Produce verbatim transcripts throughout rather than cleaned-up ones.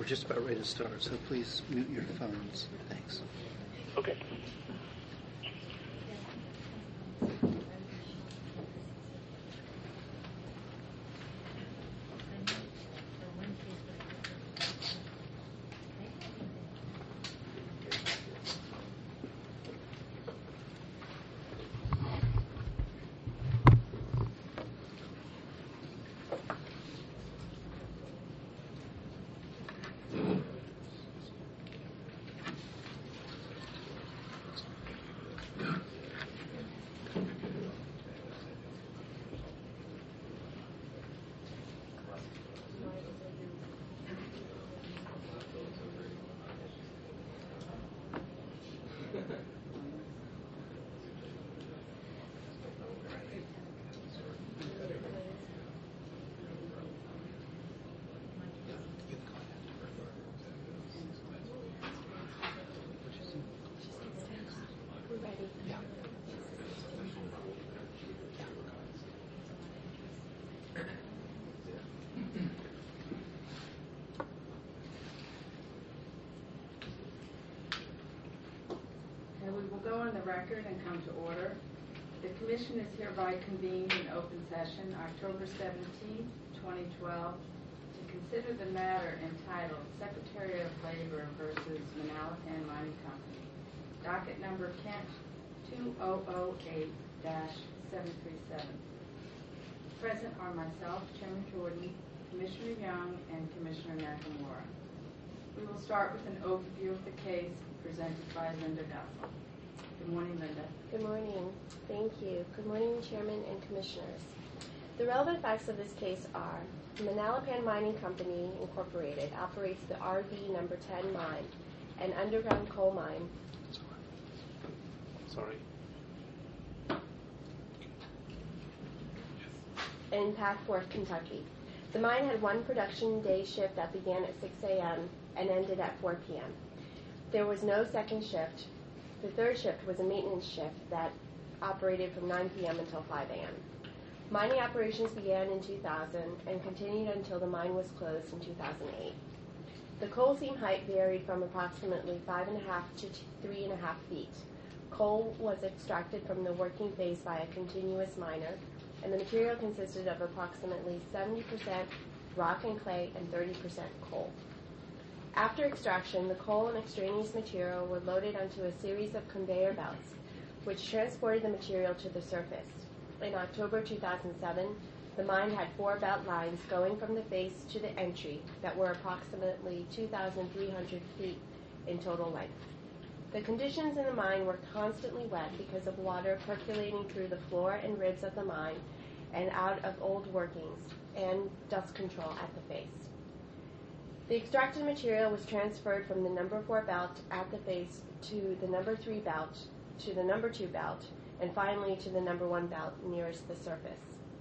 we're just about ready to start, so please mute your phones. Thanks. Okay. Record and come to order. The Commission is hereby convened in open session October seventeenth, twenty twelve, to consider the matter entitled Secretary of Labor versus Manalapan Mining Company, docket number Kent two thousand eight dash seven three seven. Present are myself, Chairman Jordan, Commissioner Young, and Commissioner Nakamura. We will start with an overview of the case presented by Linda Gussel. Good morning, Linda. Good morning. Thank you. Good morning, Chairman and Commissioners. The relevant facts of this case are Manalapan Mining Company, Incorporated, operates the R B number ten mine, an underground coal mine. Sorry. In Packforth, Kentucky. The mine had one production day shift that began at six a.m. and ended at four p.m. There was no second shift. The third shift was a maintenance shift that operated from nine p.m. until five a.m. Mining operations began in two thousand and continued until the mine was closed in two thousand eight. The coal seam height varied from approximately five and a half to three and a half feet. Coal was extracted from the working face by a continuous miner, and the material consisted of approximately seventy percent rock and clay and thirty percent coal. After extraction, the coal and extraneous material were loaded onto a series of conveyor belts, which transported the material to the surface. In October two thousand seven, the mine had four belt lines going from the face to the entry that were approximately two thousand three hundred feet in total length. The conditions in the mine were constantly wet because of water percolating through the floor and ribs of the mine and out of old workings, and dust control at the face. The extracted material was transferred from the number four belt at the face to the number three belt, to the number two belt, and finally to the number one belt nearest the surface.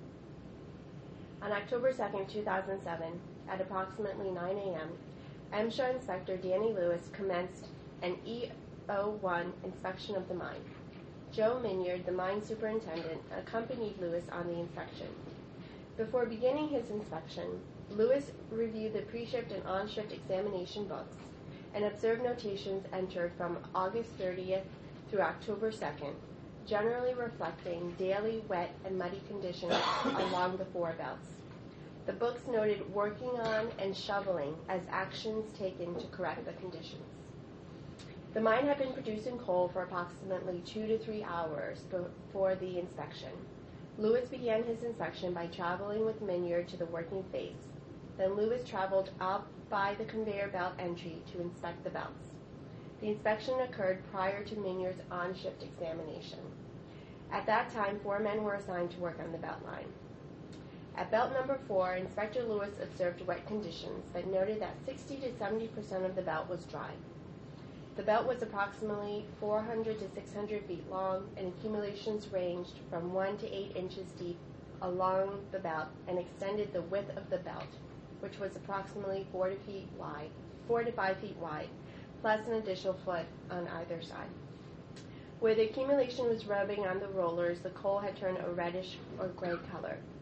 On October second, two thousand seven, at approximately nine a.m., MSHA Inspector Danny Lewis commenced an E O one inspection of the mine. Joe Minyard, the mine superintendent, accompanied Lewis on the inspection. Before beginning his inspection, Lewis reviewed the pre-shift and on-shift examination books and observed notations entered from August thirtieth through October second, generally reflecting daily wet and muddy conditions along the four belts. The books noted working on and shoveling as actions taken to correct the conditions. The mine had been producing coal for approximately two to three hours before the inspection. Lewis began his inspection by traveling with Minyard to the working face. Then Lewis traveled up by the conveyor belt entry to inspect the belts. The inspection occurred prior to Minyard's on-shift examination. At that time, four men were assigned to work on the belt line. At belt number four, Inspector Lewis observed wet conditions, but noted that sixty to seventy percent of the belt was dry. The belt was approximately four hundred to six hundred feet long, and accumulations ranged from one to eight inches deep along the belt and extended the width of the belt, which was approximately four to feet wide, four to five feet wide, plus an additional foot on either side. Where the accumulation was rubbing on the rollers, the coal had turned a reddish or gray color.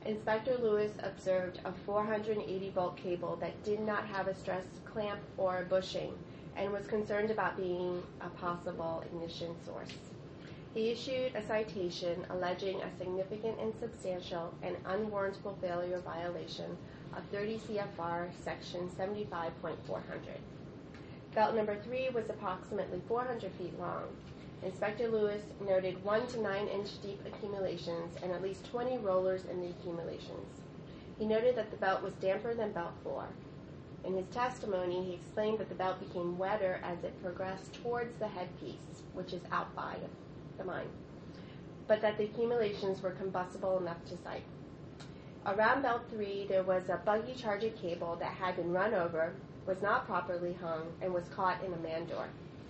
Inspector Lewis observed a four hundred eighty volt cable that did not have a stress clamp or a bushing and was concerned about being a possible ignition source. He issued a citation alleging a significant, insubstantial, and unwarrantable failure violation of thirty C F R section seventy-five point four hundred. Belt number three was approximately four hundred feet long. Inspector Lewis noted one to nine inch deep accumulations and at least twenty rollers in the accumulations. He noted that the belt was damper than belt four. In his testimony, he explained that the belt became wetter as it progressed towards the headpiece, which is out by the mine, but that the accumulations were combustible enough to sight. Around belt three, there was a buggy charger cable that had been run over, was not properly hung, and was caught in a man door.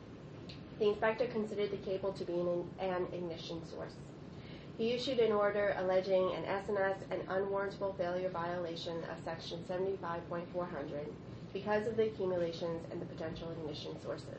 The inspector considered the cable to be an, an ignition source. He issued an order alleging an S N S and unwarrantable failure violation of section seventy-five point four hundred because of the accumulations and the potential ignition sources.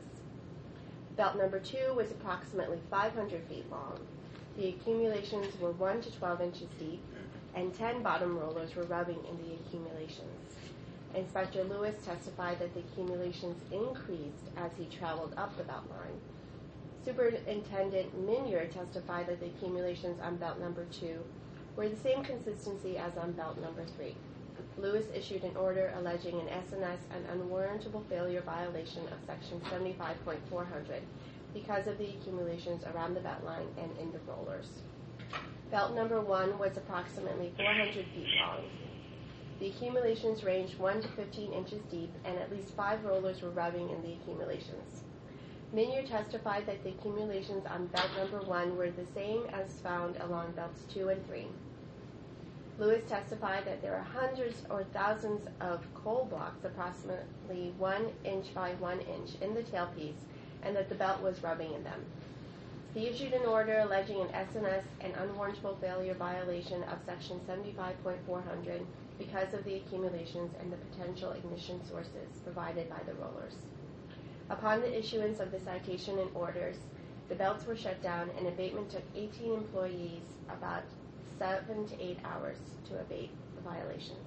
Belt number two was approximately five hundred feet long. The accumulations were one to twelve inches deep, and ten bottom rollers were rubbing in the accumulations. Inspector Lewis testified that the accumulations increased as he traveled up the belt line. Superintendent Minier testified that the accumulations on belt number two were the same consistency as on belt number three. Lewis issued an order alleging an S N S and unwarrantable failure violation of section seventy-five point four hundred because of the accumulations around the belt line and in the rollers. Belt number one was approximately four hundred feet long. The accumulations ranged one to fifteen inches deep, and at least five rollers were rubbing in the accumulations. Minier testified that the accumulations on belt number one were the same as found along belts two and three. Lewis testified that there are hundreds or thousands of coal blocks, approximately one inch by one inch, in the tailpiece, and that the belt was rubbing in them. He issued an order alleging an S N S and unwarrantable failure violation of section seventy-five point four hundred because of the accumulations and the potential ignition sources provided by the rollers. Upon the issuance of the citation and orders, the belts were shut down, and abatement took eighteen employees about seven to eight hours to abate the violations.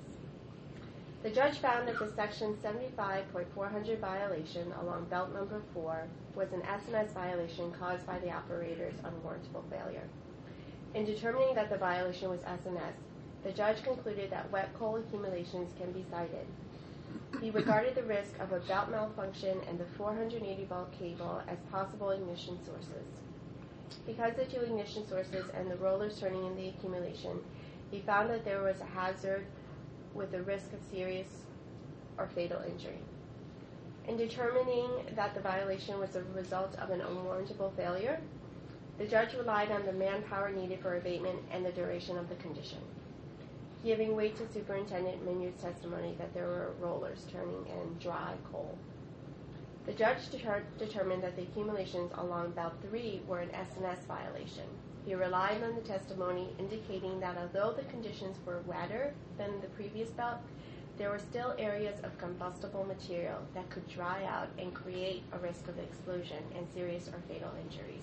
The judge found that the section seventy-five point four hundred violation along belt number four was an S N S violation caused by the operator's unwarrantable failure. In determining that the violation was S N S, the judge concluded that wet coal accumulations can be cited. He regarded the risk of a belt malfunction and the four hundred eighty volt cable as possible ignition sources. Because the two ignition sources and the rollers turning in the accumulation, he found that there was a hazard with the risk of serious or fatal injury. In determining that the violation was a result of an unwarrantable failure, the judge relied on the manpower needed for abatement and the duration of the condition, giving weight to Superintendent Minier's testimony that there were rollers turning in dry coal. The judge deter- determined that the accumulations along belt three were an S N S violation. He relied on the testimony indicating that although the conditions were wetter than the previous belt, there were still areas of combustible material that could dry out and create a risk of explosion and serious or fatal injuries.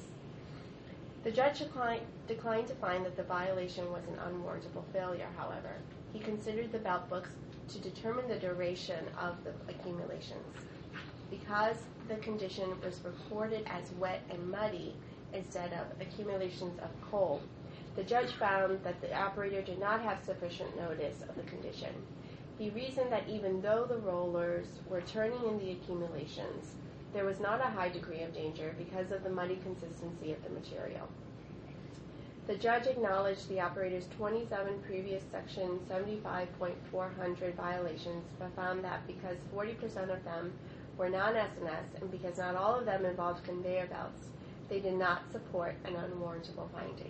The judge declined, declined to find that the violation was an unwarrantable failure, however. He considered the belt books to determine the duration of the accumulations. Because the condition was reported as wet and muddy instead of accumulations of coal, the judge found that the operator did not have sufficient notice of the condition. He reasoned that even though the rollers were turning in the accumulations, there was not a high degree of danger because of the muddy consistency of the material. The judge acknowledged the operator's twenty-seven previous section seventy-five point four hundred violations, but found that because forty percent of them were non-S N S and because not all of them involved conveyor belts, they did not support an unwarrantable finding.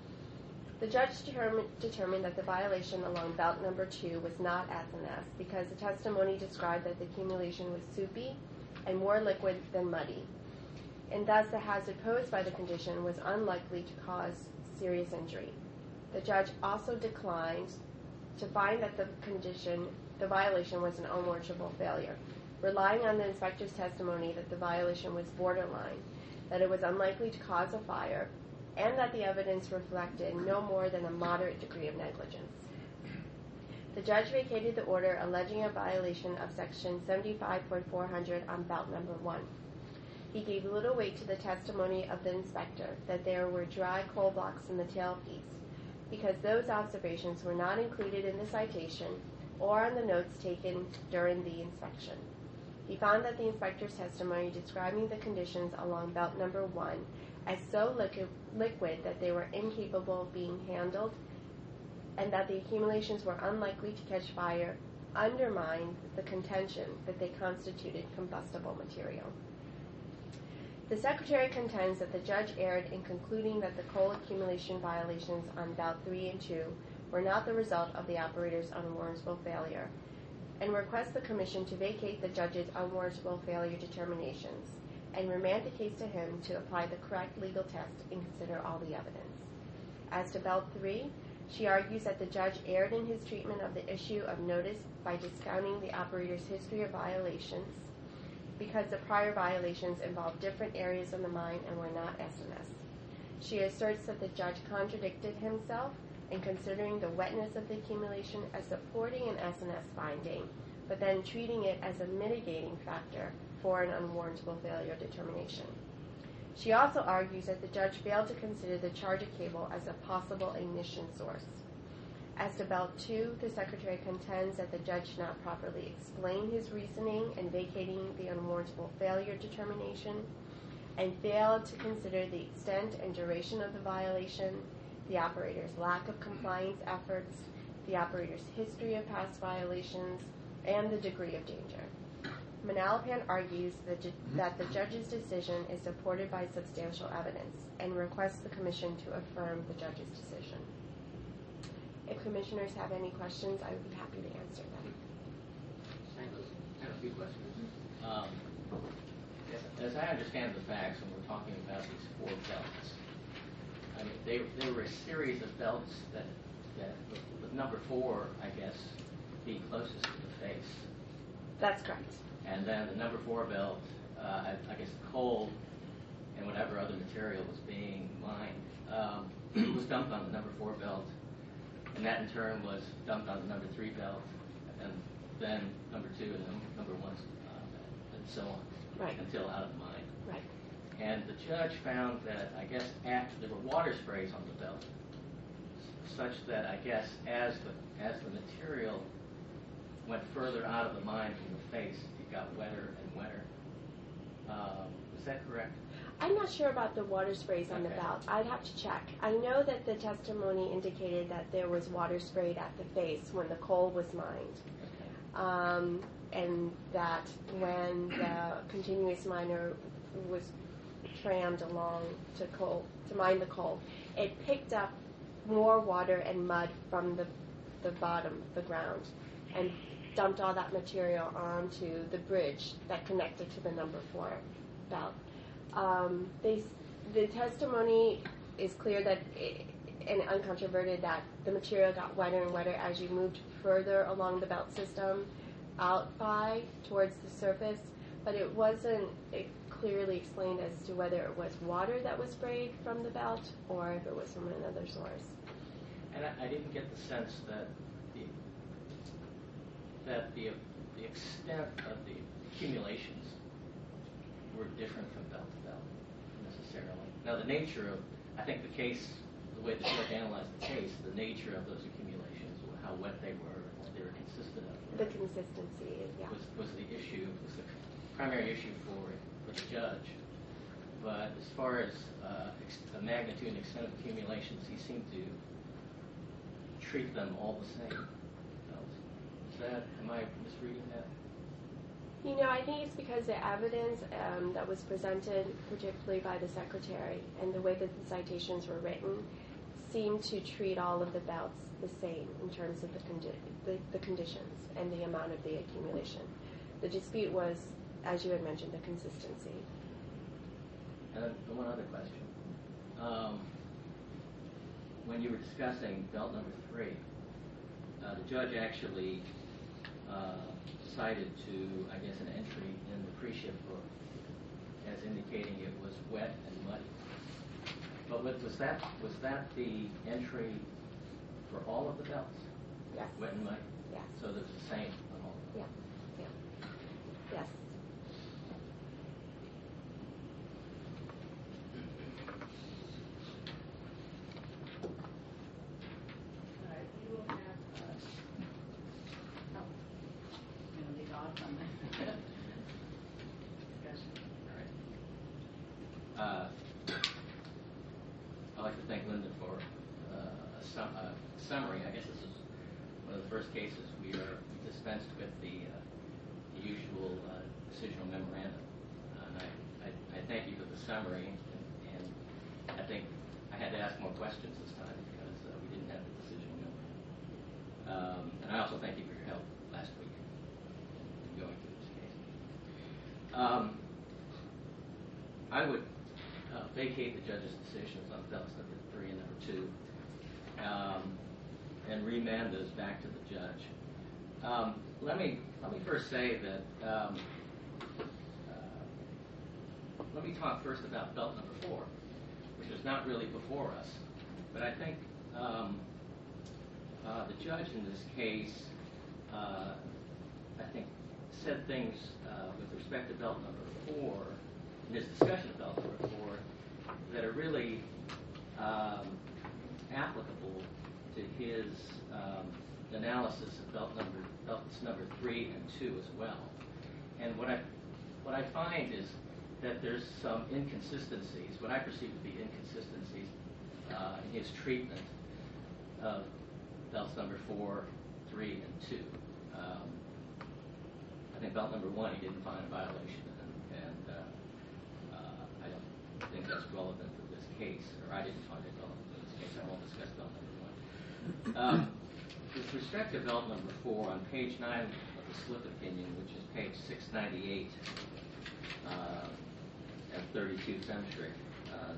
The judge determined, determined that the violation along belt number two was not S N S because the testimony described that the accumulation was soupy and more liquid than muddy, and thus the hazard posed by the condition was unlikely to cause serious injury. The judge also declined to find that the condition, the violation was an unwarrantable failure, relying on the inspector's testimony that the violation was borderline, that it was unlikely to cause a fire, and that the evidence reflected no more than a moderate degree of negligence. The judge vacated the order alleging a violation of Section seventy-five point four hundred on belt number one. He gave little weight to the testimony of the inspector that there were dry coal blocks in the tailpiece, because those observations were not included in the citation or on the notes taken during the inspection. He found that the inspector's testimony describing the conditions along belt number one as so liquid, liquid that they were incapable of being handled and that the accumulations were unlikely to catch fire undermined the contention that they constituted combustible material. The Secretary contends that the judge erred in concluding that the coal accumulation violations on belt three and two were not the result of the operator's unwarrantable failure, and requests the Commission to vacate the judge's unwarrantable failure determinations and remand the case to him to apply the correct legal test and consider all the evidence. As to belt three, she argues that the judge erred in his treatment of the issue of notice by discounting the operator's history of violations because the prior violations involved different areas of the mine and were not S N S. She asserts that the judge contradicted himself in considering the wetness of the accumulation as supporting an S N S finding, but then treating it as a mitigating factor for an unwarrantable failure determination. She also argues that the judge failed to consider the charger cable as a possible ignition source. As to belt two, the Secretary contends that the judge did not properly explain his reasoning in vacating the unwarrantable failure determination and failed to consider the extent and duration of the violation, the operator's lack of compliance efforts, the operator's history of past violations, and the degree of danger. Manalapan argues that, ju- that the judge's decision is supported by substantial evidence and requests the Commission to affirm the judge's decision. If Commissioners have any questions, I would be happy to answer them. I have a few questions. Um, as I understand the facts, when we're talking about these four belts, I mean, they, they were a series of belts that, that with, with number four, I guess, being closest to the face. That's correct. And then the number four belt, uh, I, I guess coal and whatever other material was being mined, um, was dumped on the number four belt, and that in turn was dumped on the number three belt, and then number two and number one, uh, and so on, Right. until out of the mine. Right. And the judge found that, I guess, after there were water sprays on the belt, such that I guess as the as the material went further out of the mine from the face, it got wetter and wetter. Um, is that correct? I'm not sure about the water sprays on Okay. the belt. I'd have to check. I know that the testimony indicated that there was water sprayed at the face when the coal was mined. Okay. Um, and that when the continuous miner was trammed along to coal to mine the coal, it picked up more water and mud from the the bottom, the ground, and dumped all that material onto the bridge that connected to the number four belt. Um, they, the testimony is clear that, it, and uncontroverted, that the material got wetter and wetter as you moved further along the belt system, out by towards the surface, but it wasn't it clearly explained as to whether it was water that was sprayed from the belt or if it was from another source. And I, I didn't get the sense that the that the the extent of the accumulations were different from belt to belt necessarily. Now the nature of, I think the case, the way the judge analyzed the case, the nature of those accumulations, how wet they were, what they were consistent of, The consistency, yeah. was was the issue, was the primary issue for for the judge. But as far as uh, ex- the magnitude and extent of accumulations, he seemed to treat them all the same. Is that, am I misreading that? You know, I think it's because the evidence um, that was presented, particularly by the Secretary, and the way that the citations were written, seemed to treat all of the belts the same in terms of the, condi- the, the conditions and the amount of the accumulation. The dispute was, as you had mentioned, the consistency. And then one other question. Um, when you were discussing belt number three, uh, the judge actually uh, cited to, I guess, an entry in the pre-ship book as indicating it was wet and muddy. But what, was that was that the entry for all of the belts? Yes. Wet and muddy? Yes. So there's the same on all. Yeah. Yeah. Yes. All right, we will have, uh, oh, I'm going to leave off on that discussion. All right. Uh, I'd like to thank Linda for uh, a, sum, a summary. I guess this is one of the first cases we are dispensed with the, uh, the usual uh, decisional memorandum. Uh, and I, I, I thank you for the summary, and, and I think I had to ask more questions this time because uh, we didn't have the decisional memorandum. Um, and I also thank you for your help last week in going through this case. Um, I would uh, vacate the judge's decisions on belts number three and number two, um, and remand those back to the judge. Um, let me let me first say that um, uh, let me talk first about belt number four, which is not really before us, but I think um, uh, the judge in this case, uh, I think, said things uh, with respect to belt number four in his discussion of belt number four that are really um, applicable to his um, analysis of belt number belts number three and two as well. And what I what I find is that there's some inconsistencies, what I perceive to be inconsistencies uh, in his treatment of belts number four, three, and two. Um, I think belt number one he didn't find a violation, and, and uh, uh, I don't think that's relevant to this case, or I didn't find it relevant to this case. I won't discuss belt number one. Um, with respect to belt number four, on page nine of the slip opinion, which is page six ninety-eight uh, and thirty-two Femstrick, uh,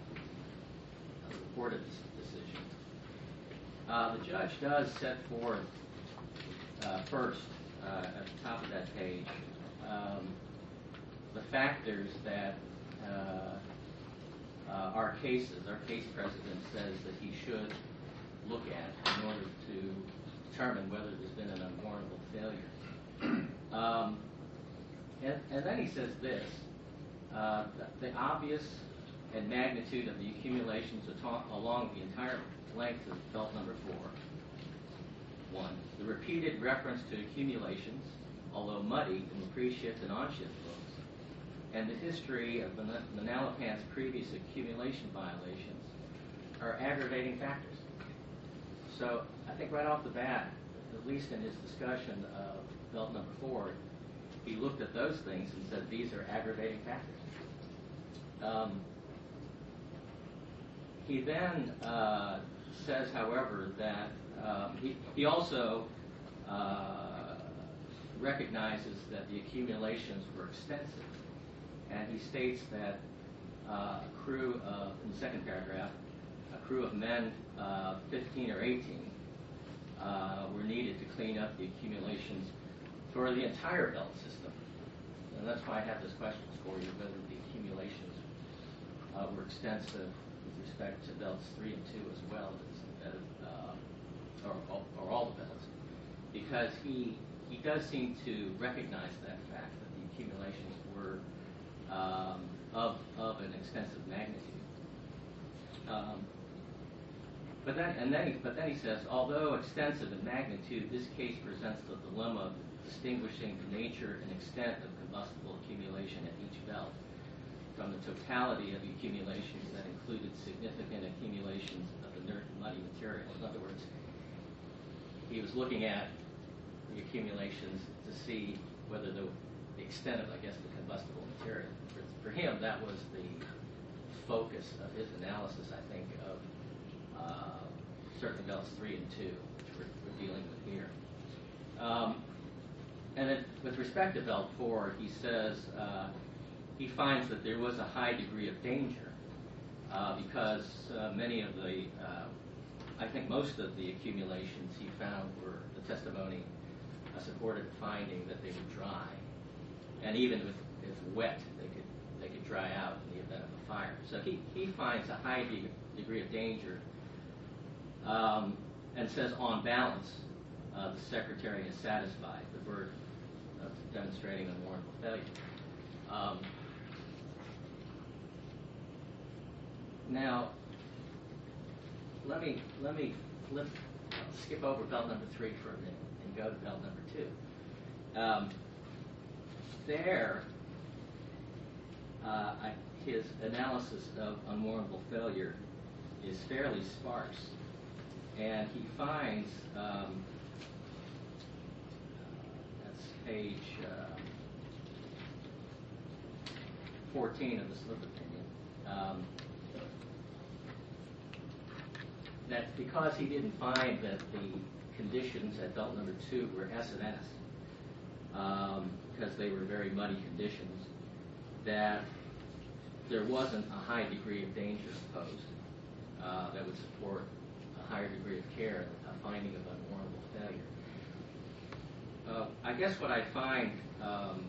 reported this decision. Uh, the judge does set forth uh, first uh, at the top of that page um, the factors that uh, uh, our cases, our case precedent says that he should look at in order to determine whether there's been an unwarrantable failure. Um, and, and then he says this, uh, the, the obvious and magnitude of the accumulations along the entire length of belt number four. One, the repeated reference to accumulations, although muddy in the pre-shift and on-shift books, and the history of Manalapan's previous accumulation violations are aggravating factors. So I think right off the bat, at least in his discussion of belt number four, he looked at those things and said these are aggravating factors. Um, he then uh, says, however, that um, he, he also uh, recognizes that the accumulations were extensive. And he states that uh, a crew of, in the second paragraph, a crew of men, uh, fifteen or eighteen, uh, were needed to clean up the accumulations for the entire belt system. And that's why I have this question for you, whether the accumulations uh, were extensive with respect to belts three and two as well as, uh, or, or all the belts. Because he, he does seem to recognize that fact, that the accumulations were Um, of of an extensive magnitude, um, but then and then he, but then he says, although extensive in magnitude, this case presents the dilemma of distinguishing the nature and extent of combustible accumulation at each belt from the totality of the accumulations that included significant accumulations of inert muddy material. In other words, he was looking at the accumulations to see whether the, the extent of, I guess, the combustible material. For him, that was the focus of his analysis, I think, of uh, certainly belts three and two, which we're, we're dealing with here. Um, and then with respect to belt four, he says uh, he finds that there was a high degree of danger uh, because uh, many of the, uh, I think most of the accumulations he found were, the testimony uh, supported the finding that they were dry. And even with, if wet, they could they could dry out in the event of a fire. So he, he finds a high de- degree of danger um, and says, on balance, uh, the Secretary has satisfied the burden of demonstrating unwarrantable failure. Um, now, let me let me flip, skip over belt number three for a minute and go to belt number two. Um, there, uh, I, his analysis of unwarrantable failure is fairly sparse, and he finds um, that's page uh, fourteen of the slip opinion. Um, that because he didn't find that the conditions at belt number two were S and S, um, because they were very muddy conditions, that there wasn't a high degree of danger posed uh, that would support a higher degree of care, a finding of unwarrantable failure. Uh, I guess what I find um,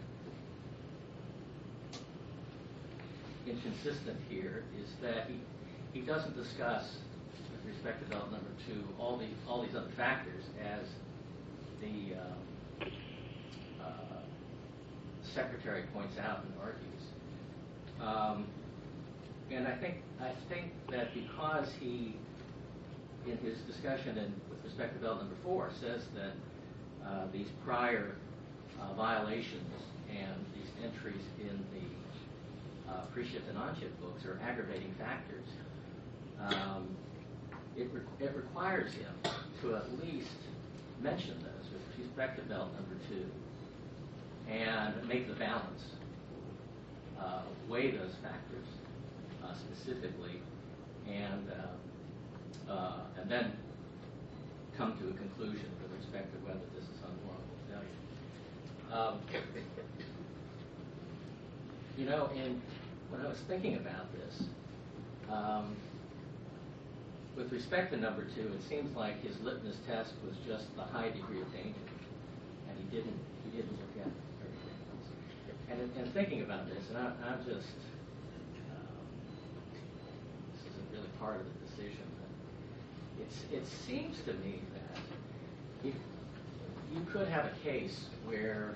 inconsistent here is that he, he doesn't discuss, with respect to belt number two, all the all these other factors as the um, uh, Secretary points out and argues. Um, and I think I think that because he, in his discussion and with respect to belt number four, says that uh, these prior uh, violations and these entries in the uh, pre-shift and on-shift books are aggravating factors, um, it, re- it requires him to at least mention those with respect to belt number two and make the balance, uh, weigh those factors uh, specifically, and uh, uh, and then come to a conclusion with respect to whether this is unwarrantable failure. Um, you know, in, when I was thinking about this, um, with respect to number two, it seems like his litmus test was just the high degree of danger, and he didn't he didn't look at everything else. And in, in thinking about this, and I, I'm just um, this isn't really part of the decision, but it's it seems to me that if you could have a case where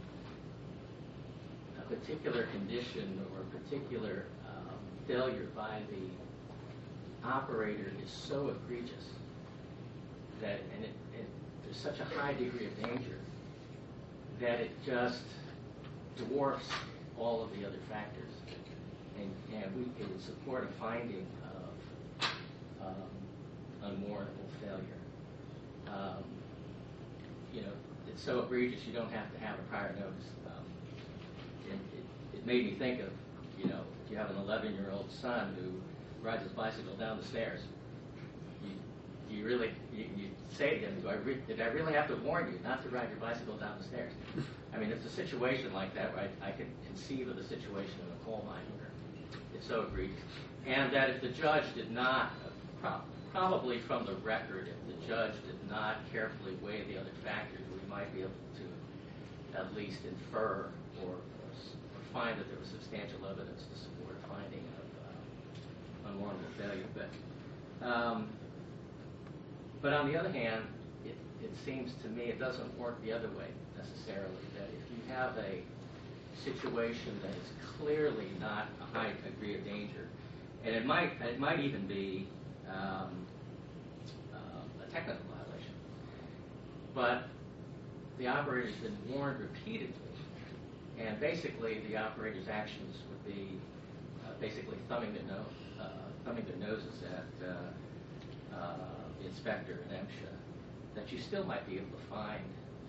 a particular condition or a particular um, failure by the operator is so egregious that, and it, it, there's such a high degree of danger that it just dwarfs all of the other factors, and, and we it would support a finding of um, unwarrantable failure. Um, you know, it's so egregious you don't have to have a prior notice. Um, it, it, it made me think of, you know, if you have an eleven-year-old son who rides his bicycle down the stairs, you, you really, you, you say to him, Do I re- did I really have to warn you not to ride your bicycle down the stairs? I mean, it's a situation like that where I, I can conceive of the situation in a coal mine where it's so egregious. And that if the judge did not, pro- probably from the record, if the judge did not carefully weigh the other factors, we might be able to at least infer or, or, or find that there was substantial evidence to support a finding of uh, unwarrantable failure. But, um, but on the other hand, it, it seems to me it doesn't work the other way necessarily, that if you have a situation that is clearly not a high degree of danger, and it might it might even be um, uh, a technical violation, but the operator's been warned repeatedly, and basically the operator's actions would be uh, basically thumbing their nose, uh, thumbing their noses at uh, uh, the inspector and MSHA, that you still might be able to find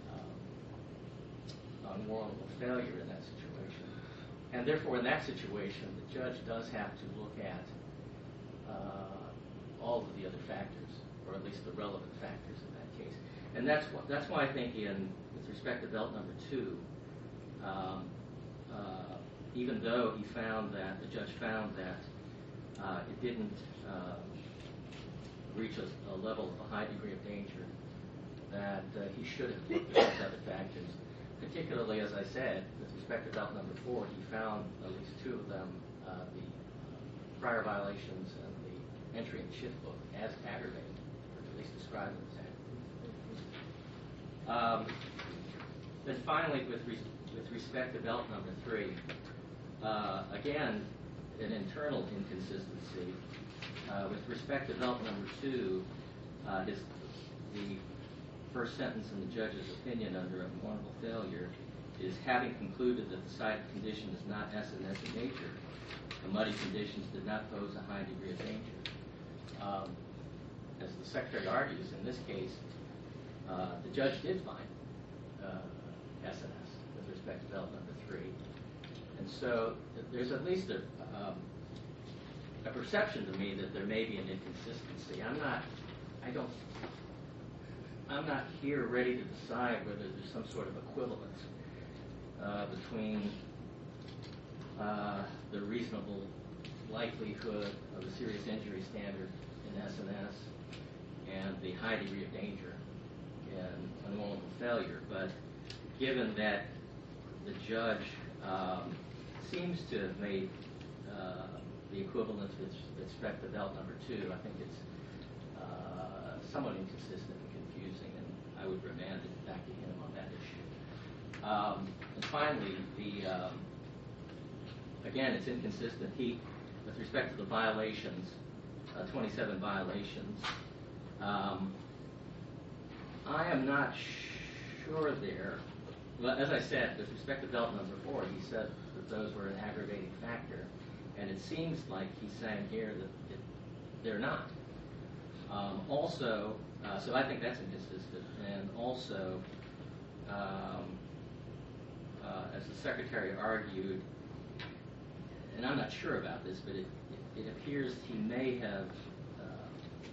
um, unwarrantable failure in that situation. And therefore, in that situation, the judge does have to look at uh, all of the other factors, or at least the relevant factors in that case. And that's what, that's why I think in, with respect to belt number two, um, uh, even though he found that, the judge found that uh, it didn't um, reach a, a level of a high degree of danger, that uh, he should have looked at those other factors. Particularly, as I said, with respect to belt number four, he found at least two of them, uh, the prior violations and the entry in the shift book, as aggravating, or at least described them as aggravating. Um, then finally, with, res- with respect to belt number three, uh, again, an internal inconsistency. Uh, with respect to belt number two, uh, his, the first sentence in the judge's opinion under a mournable failure is, having concluded that the cited condition is not S N S in nature, the muddy conditions did not pose a high degree of danger. Um, as the Secretary argues, in this case, uh, the judge did find uh, S N S with respect to belt number three. And so th- there's at least a, um, a perception to me that there may be an inconsistency. I'm not, I don't, I'm not here ready to decide whether there's some sort of equivalence uh, between uh, the reasonable likelihood of a serious injury standard in S N S and the high degree of danger in unwarrantable failure. But given that the judge um, seems to have made uh, the equivalence with respect to belt number two, I think it's uh, somewhat inconsistent and confusing, and I would remand it back to him on that issue. Um, and finally, the um, again, it's inconsistent. He, with respect to the violations, uh, twenty-seven violations, um, I am not sure there. Well, as I said, with respect to belt number four, he said that those were an aggravating factor, and it seems like he's saying here that it, they're not. Um, also, uh, so I think that's inconsistent, and also, um, uh, as the Secretary argued, and I'm not sure about this, but it, it, it appears he may have uh,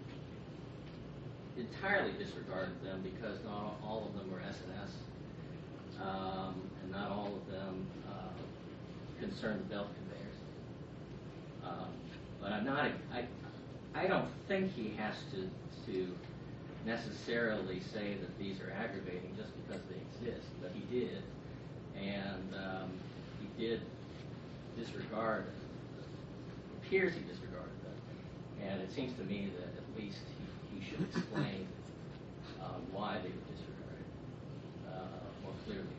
entirely disregarded them because not all of them were S N S, um, and not all of them uh, concerned the belt conveyors. Um, but I'm not. I, I don't think he has to to necessarily say that these are aggravating just because they exist, but he did, and um, he did disregard. Appears he disregarded them, and it seems to me that at least he, he should explain uh, why they were disregarded uh, more clearly.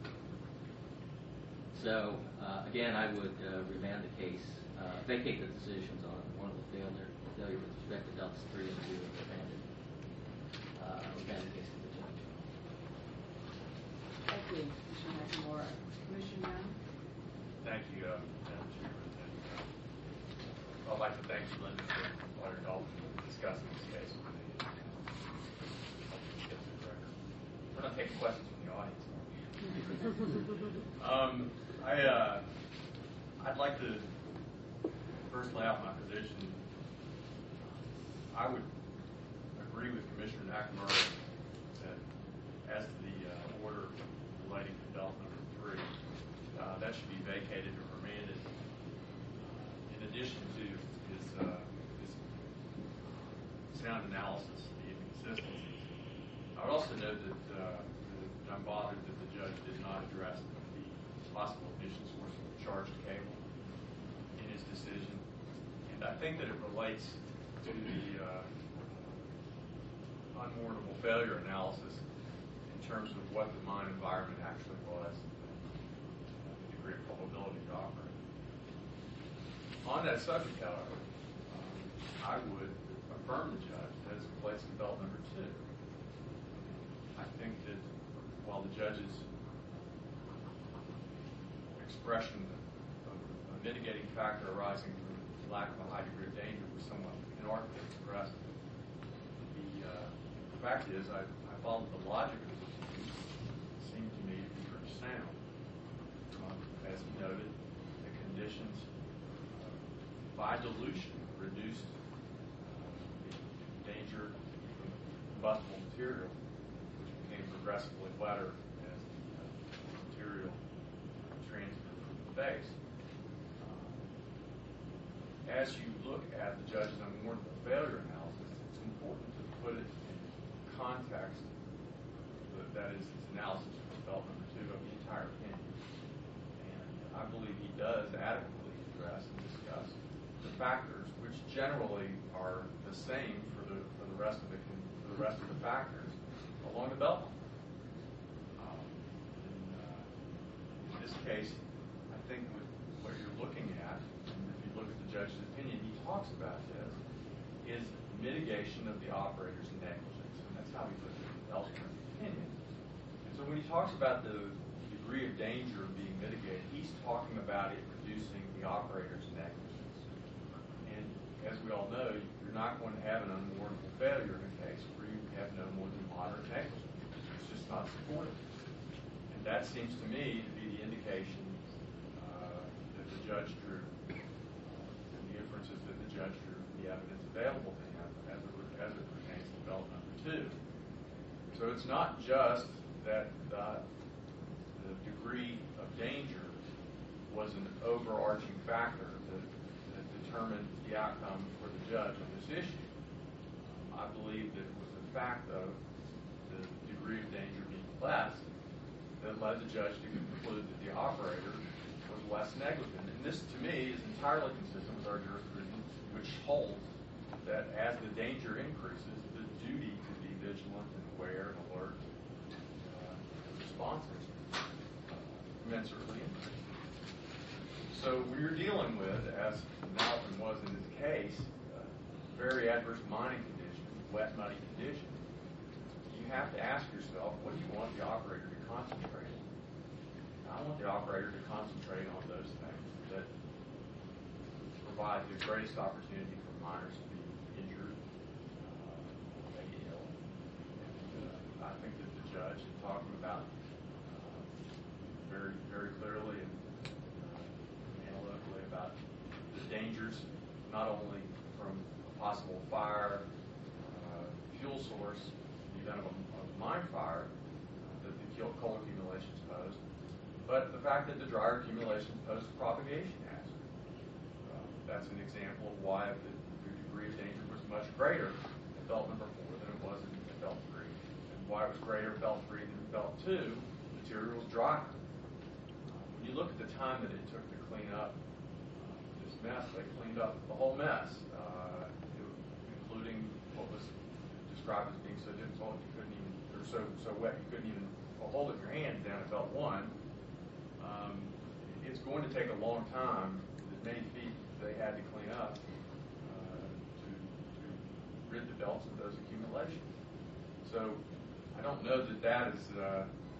So uh, again, I would uh, remand the case, uh, vacate the decisions on one of the failure, failure with respect to deltas three and two, and remand it. Uh, remand the case to the judge. Thank you, Commissioner Nakamura. Commissioner Young? Thank you, uh, Madam Chairman. And, uh, I'd like to thank you, Linda, for all your help in discussing this case with me. Uh, get to the record. We're not taking questions from the audience. um, I, uh, I'd like to first lay out my position. I would agree with Commissioner Nakamura that as to the uh, order relating to belt number three, uh, that should be vacated or remanded. Uh, in addition to his, uh, his sound analysis of the inconsistencies, I would also note that, uh, that I'm bothered that the judge did not address the possible emission source of the charged cable in his decision. And I think that it relates to the uh, unwarrantable failure analysis in terms of what the mine environment actually was, the degree of probability to operate. On that subject, however, um, I would affirm the judge as it relates to belt number two. I think that while the judge's expression of a mitigating factor arising from the lack of a high degree of danger was somewhat inartfully expressed, the, uh, the fact is I, I followed the logic of the decision. It seemed to me to be pretty sound. Um, as he noted, the conditions uh, by dilution reduced uh, the danger from combustible material, which became progressively wetter as the uh, material transferred from the base. Uh, as you look at the judge's unwarrantable failure analysis, it's important to put it in context, that is, his analysis of belt number two of the entire opinion. And I believe he does adequately address and discuss the factors, which generally are the same for the for the rest of the for the rest of the factors along the belt line. when he talks about the degree of danger being mitigated, he's talking about it reducing the operator's negligence. And as we all know, you're not going to have an unwarrantable failure in a case where you have no more than moderate negligence. It's just not supported. And that seems to me to be the indication uh, that the judge drew, uh, and the inferences that the judge drew from the evidence available to him as it, as it pertains to belt number two. So it's not just that the, the degree of danger was an overarching factor that, that determined the outcome for the judge on this issue. Um, I believe that it was the fact of the degree of danger being less that led the judge to conclude that the operator was less negligent. And this, to me, is entirely consistent with our jurisprudence, which holds that as the danger increases, the duty to be vigilant and aware and alert uh, responses uh, commensurately increase. So we're dealing with, as Malcolm was in his case, uh, very adverse mining conditions, wet, muddy conditions. You have to ask yourself, what do you want the operator to concentrate on? I want the operator to concentrate on those things that provide the greatest opportunity for miners to be injured, uh, maybe ill. And uh, I think that the judge, in talking about uh, very, very clearly and uh, analytically about the dangers, not only from a possible fire, uh, fuel source, in the event of a, of a mine fire, uh, that the coal accumulations pose, but the fact that the drier accumulations pose a propagation hazard. Uh, that's an example of why the, the degree of danger was much greater at belt number four than it was in, at belt three, and why it was greater at belt three than at belt two. Material was drier. Uh, when you look at the time that it took to clean up uh, this mess, they cleaned up the whole mess, uh, including what was described as being so difficult you couldn't even, or so so wet you couldn't even hold up your hands down at belt one. Um, it's going to take a long time, as many feet they had to clean up uh, to, to rid the belts of those accumulations. So I don't know that that is, uh, uh,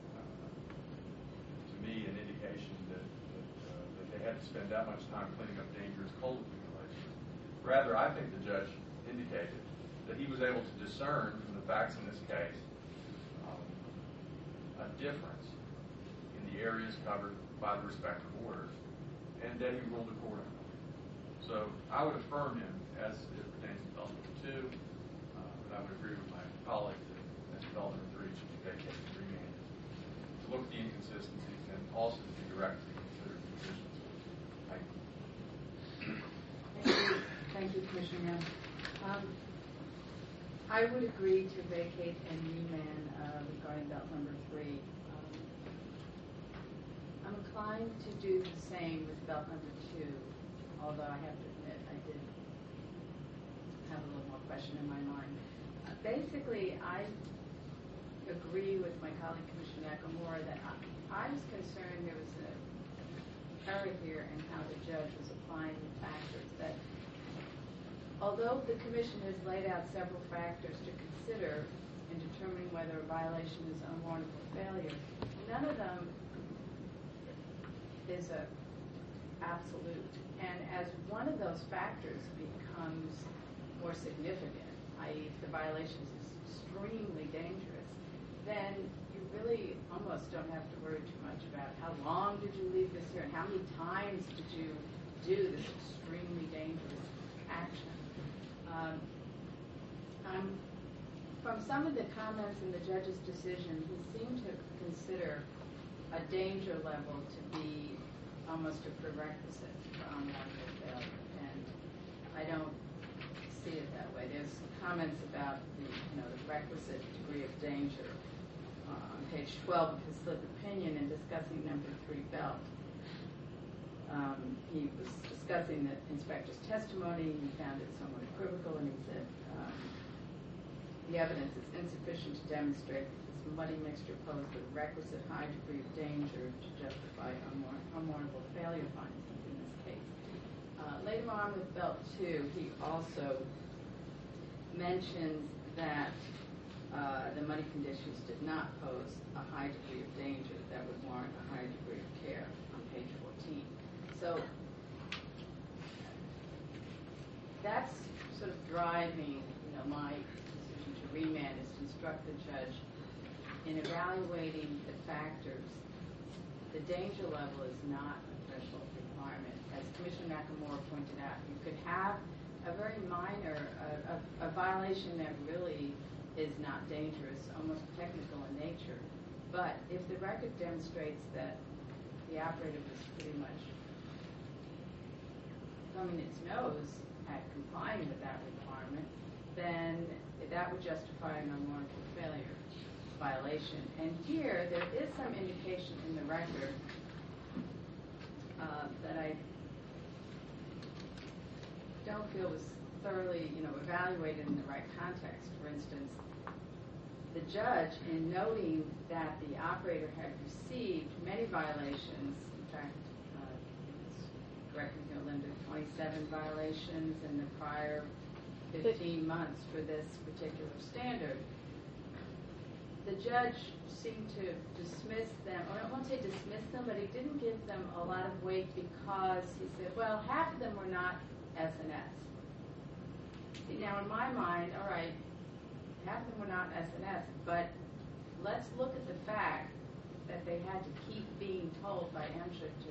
to me, an indication that, that, uh, that they had to spend that much time cleaning up dangerous coal accumulations. Rather, I think the judge indicated that he was able to discern from the facts in this case um, a difference in the areas covered by the respective orders, and that he ruled accordingly. So I would affirm him as it pertains to belt number two, uh, but I would agree with my colleague that, that belt number three should be vacated and remanded to look at the inconsistencies and also to be directed to consider the positions. Thank you. Thank you, Thank you, Commissioner Young. Um, I would agree to vacate and remand uh, regarding belt number three. I'm inclined to do the same with belt number two, although I have to admit I did have a little more question in my mind. Uh, basically, I agree with my colleague Commissioner Nakamura that I, I was concerned there was an error here in how the judge was applying the factors. That although the Commission has laid out several factors to consider in determining whether a violation is unwarrantable failure, none of them is a absolute. And as one of those factors becomes more significant, that is the violation is extremely dangerous, then you really almost don't have to worry too much about how long did you leave this here and how many times did you do this extremely dangerous action. Um, um, from some of the comments in the judge's decision, he seemed to consider a danger level to be almost a prerequisite for unwarrantable failure, and I don't see it that way. There's comments about the, you know, the requisite degree of danger uh, on page twelve of his slip opinion in discussing number three belt. Um, he was discussing the inspector's testimony. He found it somewhat equivocal, and he said um, the evidence is insufficient to demonstrate that this muddy mixture posed a requisite high degree of danger to justify unwar- unwarrantable failure findings in this case. Uh, later on with belt two, he also mentions that uh, the muddy conditions did not pose a high degree of danger that would warrant a high degree of care on page fourteen. So that's sort of driving, you know, my decision to remand is to instruct the judge in evaluating the factors. The danger level is not a threshold requirement. As Commissioner Nakamura pointed out, you could have a very minor, a, a, a violation that really is not dangerous, almost technical in nature. But if the record demonstrates that the operator was pretty much thumbing its nose at complying with that requirement, then that would justify an unwarranted failure violation. And here, there is some indication in the record uh, that I don't feel was thoroughly, you know, evaluated in the right context. For instance, the judge, in noting that the operator had received many violations, in fact, uh, correct me if I'm limited, twenty-seven violations in the prior fifteen months for this particular standard, the judge seemed to dismiss them, or I won't say dismiss them, but he didn't give them a lot of weight because he said, well, half of them were not S N S. Now, in my mind, all right, half of them were not S N S, but let's look at the fact that they had to keep being told by MSHA to,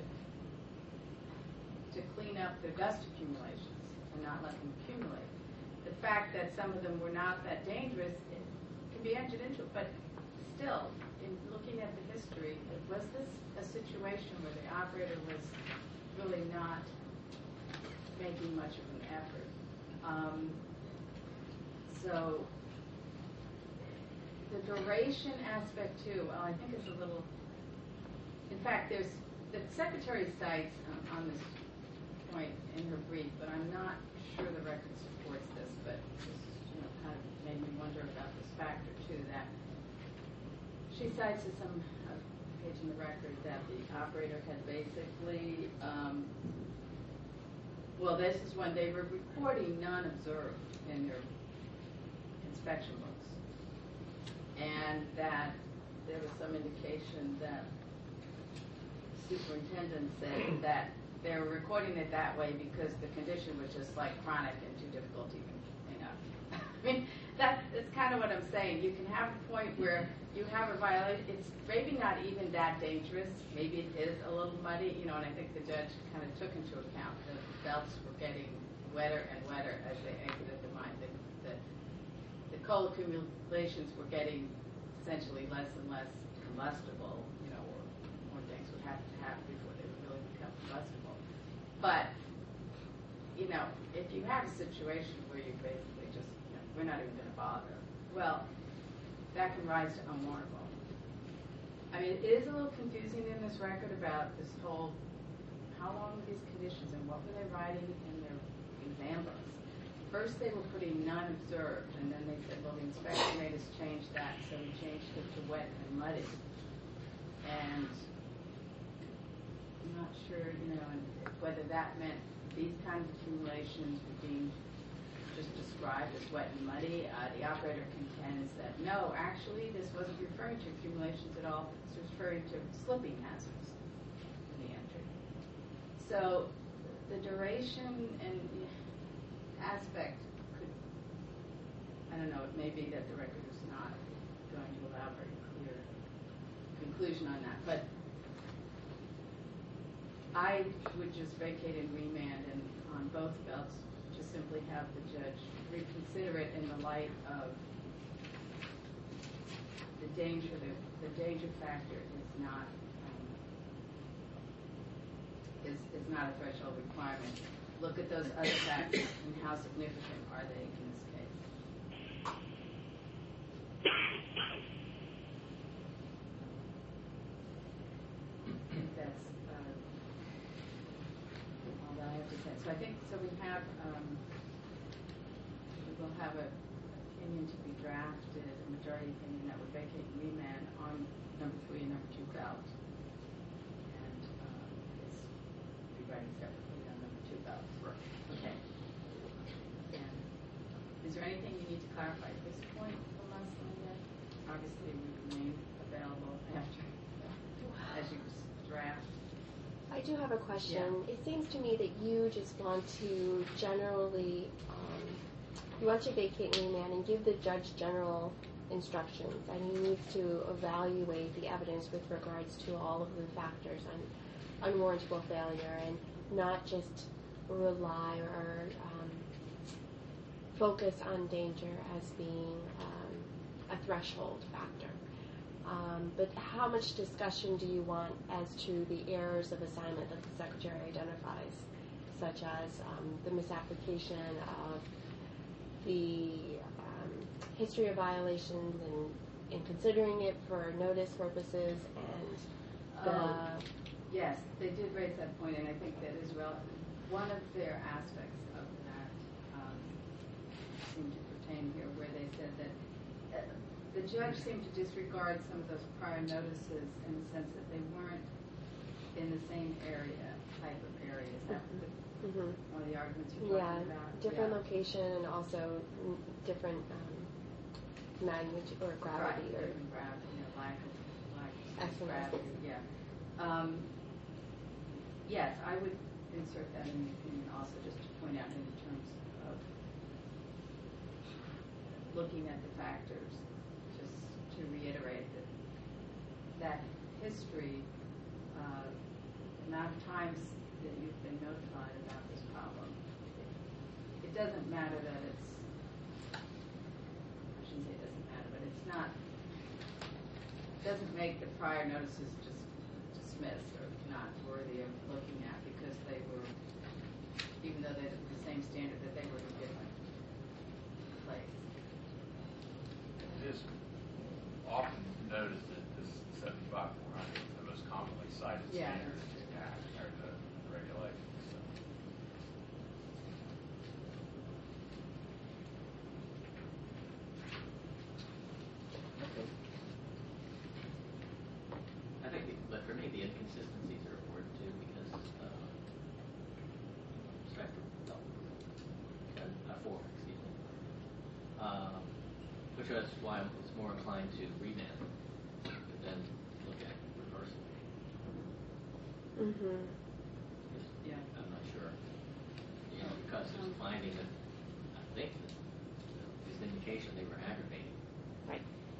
to clean up their dust accumulations and not let them accumulate. The fact that some of them were not that dangerous it can be entered into it, but still, in looking at the history, was this a situation where the operator was really not making much of an effort? Um, so the duration aspect too, well, I think is a little, in fact, there's, the Secretary cites um, on this point in her brief, but I'm not sure the record supports this, but this, you know, kind of made me wonder about this factor too, that she cites as some uh, page in the record that the operator had basically, um, well, this is when they were recording non-observed in their inspection books, and that there was some indication that superintendent said that they were recording it that way because the condition was just like chronic and too difficult to even, you know. I mean, that, that's kind of what I'm saying. You can have a point where you have a violation, it's maybe not even that dangerous, maybe it is a little muddy, you know, and I think the judge kind of took into account that the belts were getting wetter and wetter as they exited the mine. The, the, the coal accumulations were getting essentially less and less combustible, you know, or more things would have to happen before they would really become combustible. But, you know, if you have a situation where you basically just, you know, we're not even going to bother, well, that can rise to unwarrantable. I mean, it is a little confusing in this record about this whole, how long were these conditions and what were they writing in their exam books? First they were putting non-observed, and then they said, well, the inspector made us change that, so we changed it to wet and muddy. And I'm not sure, you know, whether that meant these kinds of accumulations were being just described as wet and muddy. Uh, the operator contends that no, actually, this wasn't referring to accumulations at all. This was referring to slipping hazards in the entry. So the duration and the aspect could, I don't know, it may be that the record is not going to allow a very clear conclusion on that. But I would just vacate and remand and on both belts to simply have the judge reconsider it in the light of the danger. The, the danger factor is not um, is is not a threshold requirement. Look at those other factors and how significant are they in this case. I think that's uh, all that I have to say. So I think so. We have. Um, We'll have an opinion to be drafted, a majority opinion that would vacate and remand on number three and number two belts. And um, this will be writing separately on number two belts. Right. Okay. And is there anything you need to clarify at this point from us, Linda? do have a question. It seems to me that you just want to generally, um, you want to vacate and remand and give the judge general instructions, and he needs to evaluate the evidence with regards to all of the factors on unwarrantable failure, and not just rely or um, focus on danger as being um, a threshold factor. Um, but how much discussion do you want as to the errors of assignment that the Secretary identifies, such as um, the misapplication of the um, history of violations and in considering it for notice purposes and the... Um, yes, they did raise that point, and I think that is relevant. One of their aspects of that um, seemed to pertain here, where they said that uh, the judge seemed to disregard some of those prior notices in the sense that they weren't in the same area, type of areas. That was the, mm-hmm. one of the arguments you're yeah, talking about. different yeah. location and also mm, different um, magnitude or gravity right, or different gravity, you know, lack of, lack of excellent. gravity. Yeah. Um, yes, I would insert that in the opinion also, just to point out in terms of looking at the factors, just to reiterate that that history, uh, the amount of times that you've been notified about this problem, it, it doesn't matter that it's, I shouldn't say it doesn't matter, but it's not, it doesn't make the prior notices just dismissed or not worthy of looking at, because they were, even though they're the same standard, that they were in a different place. It is often noted that this seventy-five four hundred is the most commonly cited Yeah. standard in the Act or the regulations. So. I think, the, but for me, the inconsistencies are important too, because uh, Inspector uh, uh, four, excuse me, um, which was why I was more inclined to remand than look at reversal. Mm-hmm. Because Yeah. I'm not sure, you know, because there's a finding that I think that is an indication they were aggravating. Right.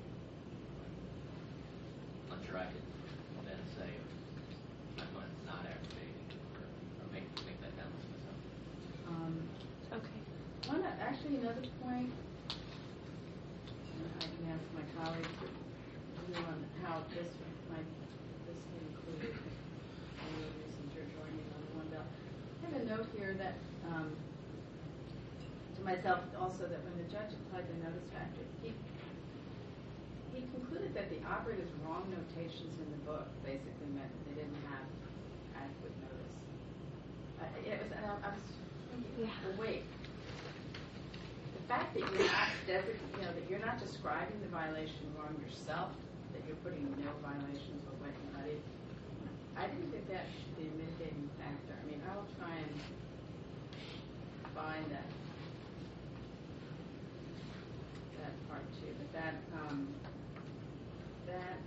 I'm not sure I could then say I'm not, not aggravating or, or make make that balance myself. Um, Okay. one, actually, another point, and I can ask my colleagues view on how this might, this can include any of the reasons you're joining on the One Belt. I have a note here that, um, to myself also, that when the judge applied the notice factor, he he concluded that the operator's wrong notations in the book basically meant that they didn't have adequate notice. Uh, it was, and I, I was thinking, Yeah. well, wait. The fact that you're not desig- you know, that you're not describing the violation wrong yourself, that you're putting no violations or wet and muddy, I didn't think that should be a mitigating factor. I mean, I will try and find that that part too, but that um, that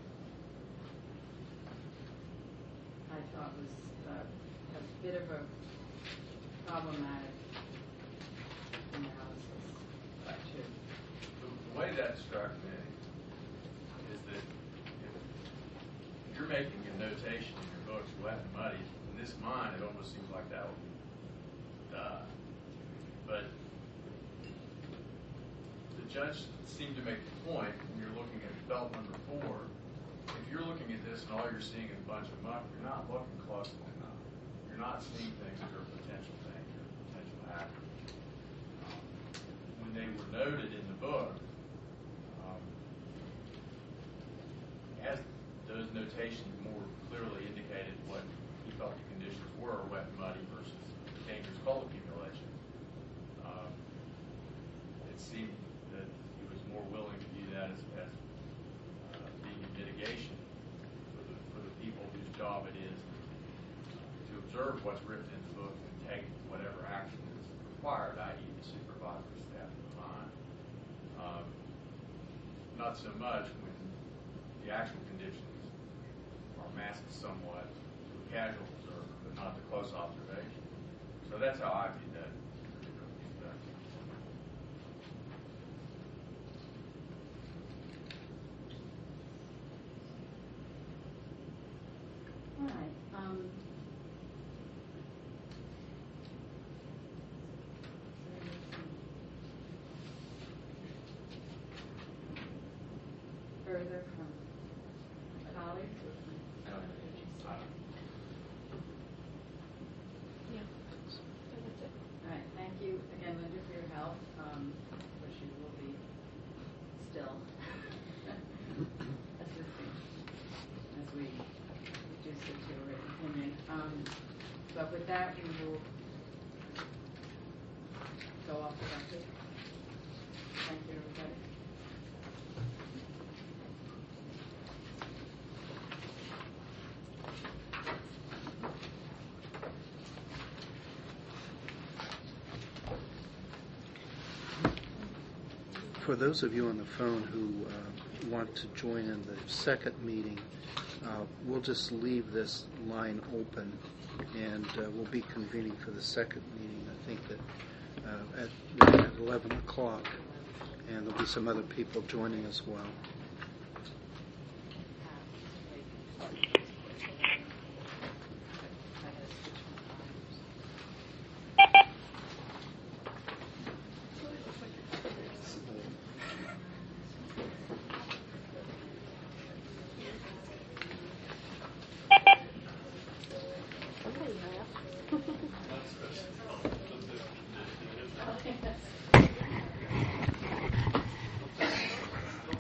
I thought was uh, a bit of a problematic analysis too. The, the way that struck me is that if you're making a notation in your books, wet and muddy, in this mine, it almost seems like that would be duh. But the judge seemed to make the point when you're looking at belt number four, if you're looking at this and all you're seeing is a bunch of muck, you're not looking closely enough. You're not seeing things that are potential danger, potential hazard. Um, when they were noted in the book, um, as those notations more clearly indicated what he felt the conditions were, wet and muddy versus dangerous coal accumulation, um, it seemed that he was more willing to view that as, as uh, being a mitigation for the, for the people whose job it is to observe what's written in the book and take whatever action is required, that is the supervisor, staff of the mine. Um, not so much when the actual conditions are masked somewhat with casuals or but not the close observation. So that's how I view that particular perspective. All right. Um, further from colleagues or from I don't have any issues. Uh, Yeah. So that's it. All right, thank you again, Linda, for your help. Um, of course, you will be still assisting as we reduce it to a written opinion. Um, but with that, we will go off the record. Thank you, everybody. For those of you on the phone who uh, want to join in the second meeting, uh, we'll just leave this line open, and uh, we'll be convening for the second meeting, I think that uh, at, at eleven o'clock, and there'll be some other people joining as well.